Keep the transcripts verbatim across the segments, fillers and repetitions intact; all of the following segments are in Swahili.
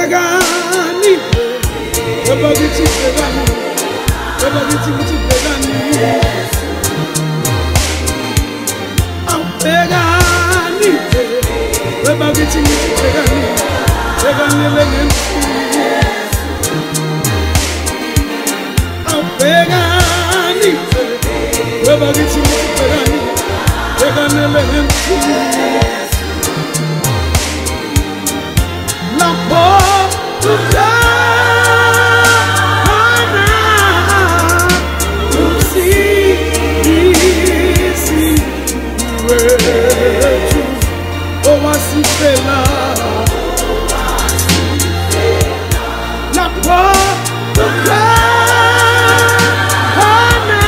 Pegani, Babagiti Pegani, Babagiti Pegani, I'm Pegani, Babagiti Pegani, Pegani Legend, I'm Pegani, Babagiti Pegani, Pegani Legend. La porta ana si si wetu o wasifela la porta ana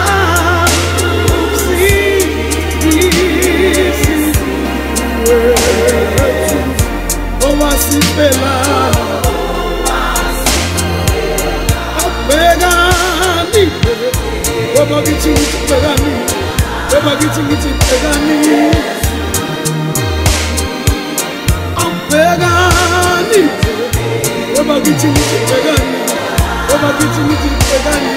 si si wetu o wasifela Pegani, Babagiti Pegani, Babagiti Pegani, I'm Pegani, Babagiti Pegani, Babagiti Pegani,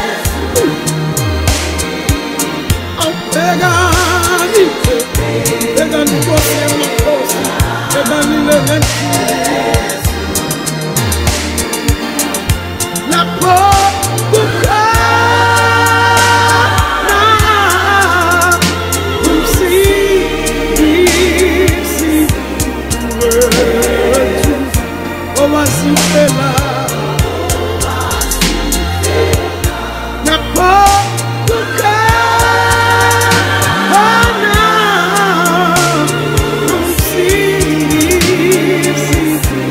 I'm Pegani, Pegani Bosse and Bosse, Pegani Legend. La porta si si wetu o wasifela la porta si si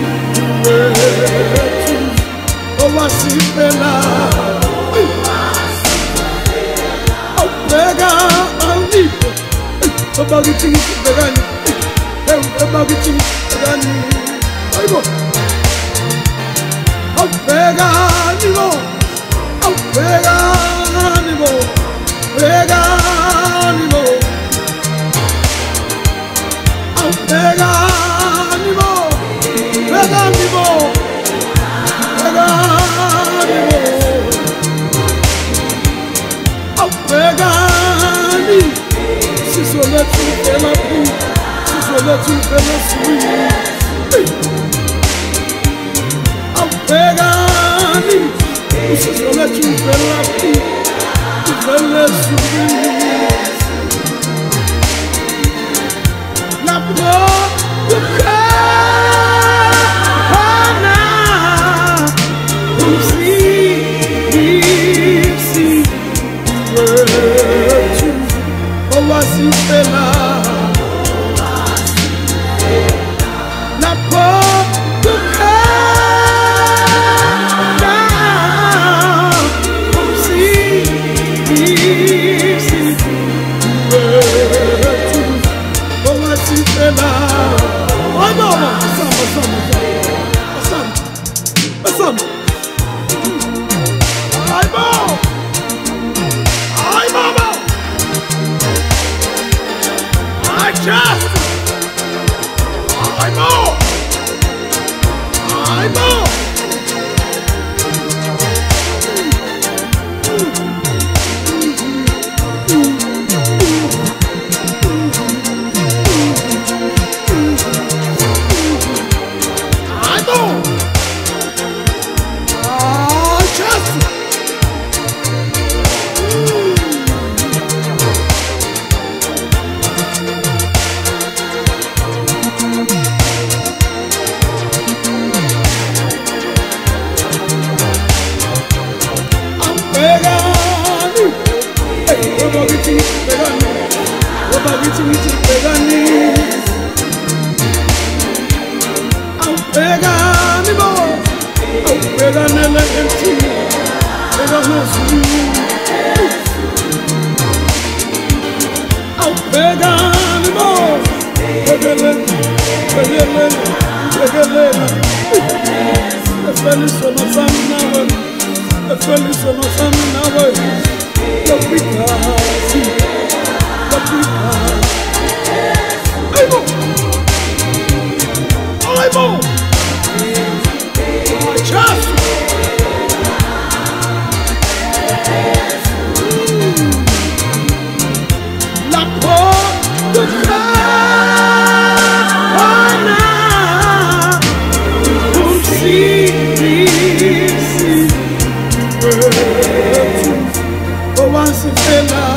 wetu o wasifela Pegani, Babagiti Pegani, Babagiti Pegani, Aibo, Pegani, Pegani, Pegani, Pegani, Pegani, Pegani, si sono tu per la più, si sono tu per la sui. Pegani, si sono tu per la più, per la sui. La porta wasifela la porta si si wasifela oh no samba samba samba samba ay mo ay mama Just I'm more I'm more I'm more oh just Babagiti Pegani, Babagiti Pegani, I'm Pegani, I'm Pegani, Legend, Pegani, I'm Pegani, Pegani, Pegani, Pegani, Pegani, Pegani, Pegani, The Picassi, the Picassi. I'm on, I'm on. Just la porte corona un si o was a fella